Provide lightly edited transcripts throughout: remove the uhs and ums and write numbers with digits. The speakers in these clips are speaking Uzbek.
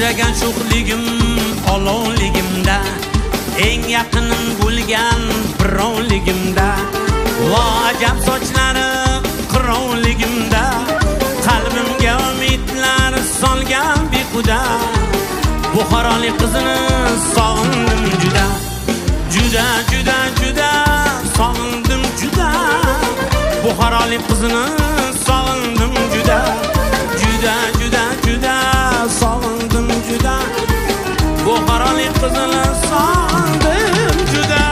yuragan sho'xligim olovligimda, eng yaqinim bo'lgan birovligimda, vojab sochlari qirovligimda, qalbimga umidlar solgan behuda, Buxorolik qizini sog'indim juda, juda juda juda sog'indim juda, Buxorolik qizini sog'indim juda, juda juda juda sog'indim juda, Buxorolik qizini sog'indim juda.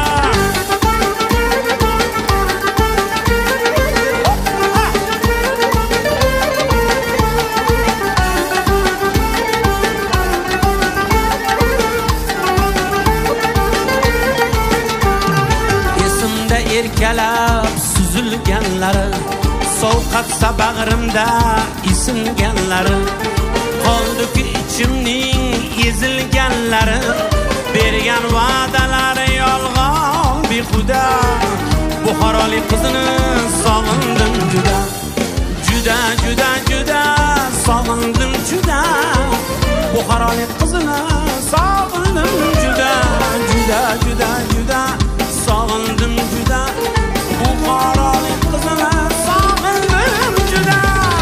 Erkalab suzilganlari, sovqatsa bag'rimda isinganlari, qoldi-ku ichimning ezilganlari, bergan va'dalari yolg'on behuda, Buxorolik qizini sog'indim juda, juda juda juda sog'indim juda, Buxorolik qizini sog'indim juda, juda juda juda sog'indim juda, Buxorolik qizini sog'indim juda.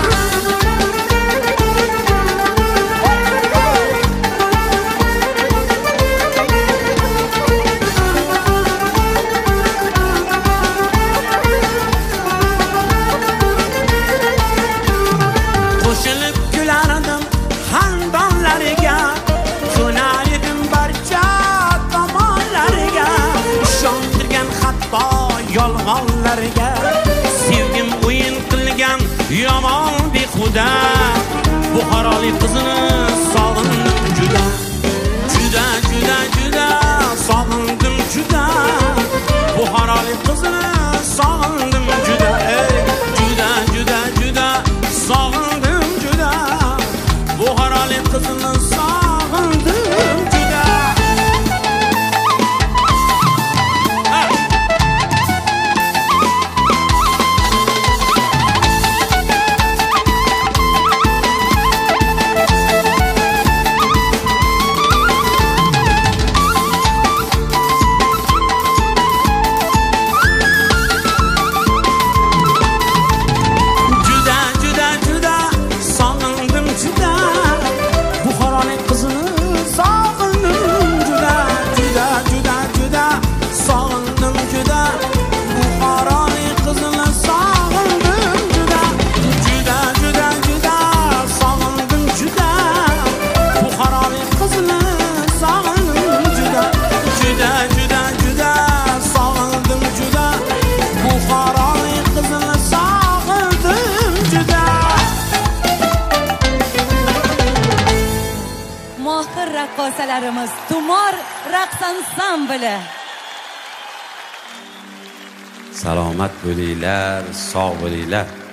Qo'shilib kulardim xandonlariga, ko'nar edim barcha tomonlariga, ishontirgan hatto yolg'onlariga, sevgim o'yin qilgan yomon behuda, Buxorolik qizini sog'indim juda, juda juda juda sog'indim juda, Buxorolik qizini sog'indim juda, juda juda juda sog'indim juda, Buxorolik qizini sog'indim juda. Raqqosalarimiz Tumor raqs ansambli. Salomat bo'linglar, sog' bo'linglar.